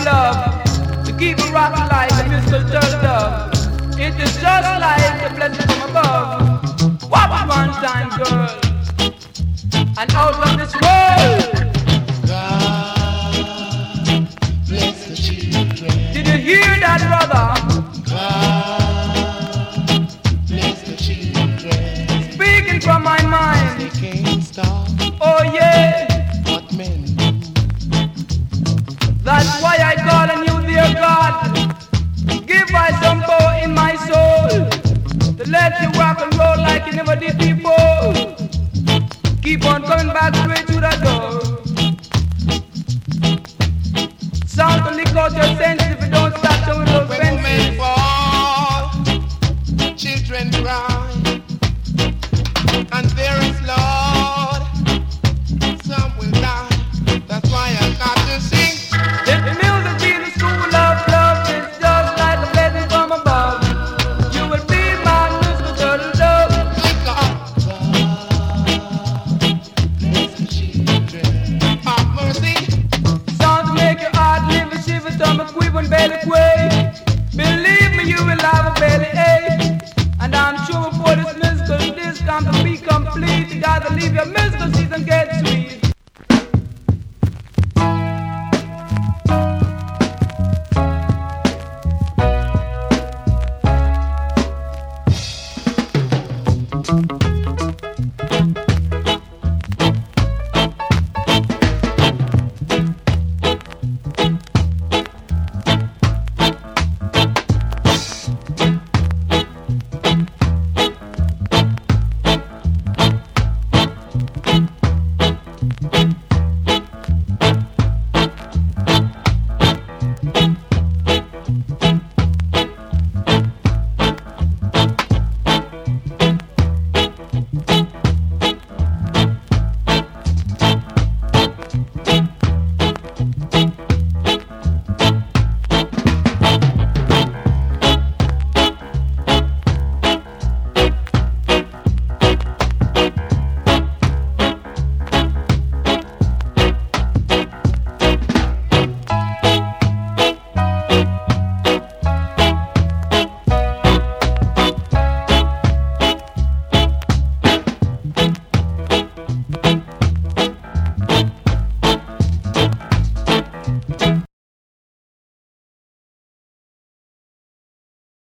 love to keep it rock like a musical turtle dove. It is just like a blessing from above. What one time, girl, and out of this world. God bless the children. Did you hear that, brother? God bless the children. Speaking from my mind. They can't stop Oh yeah. what men do. That's why I call on you, dear God. Give I some power in my soul to let you rock and roll like you never did before. Keep on coming back straight to the door. Sound to lick out your senses if you don't stop showing those When women fences. fall, children cry, and there is Lord, some will die. That's why I got to sing. If the music be the school of love, it's just like a blessing from above. You will be my musical turtle dove. Bless the children. Have mercy. Sound to make your heart live and shiver, stomach quiver and belly quake. Believe me, you will have a belly ache. And I'm sure before this musical disc comes to be complete, you gotta leave your musical season get sweet.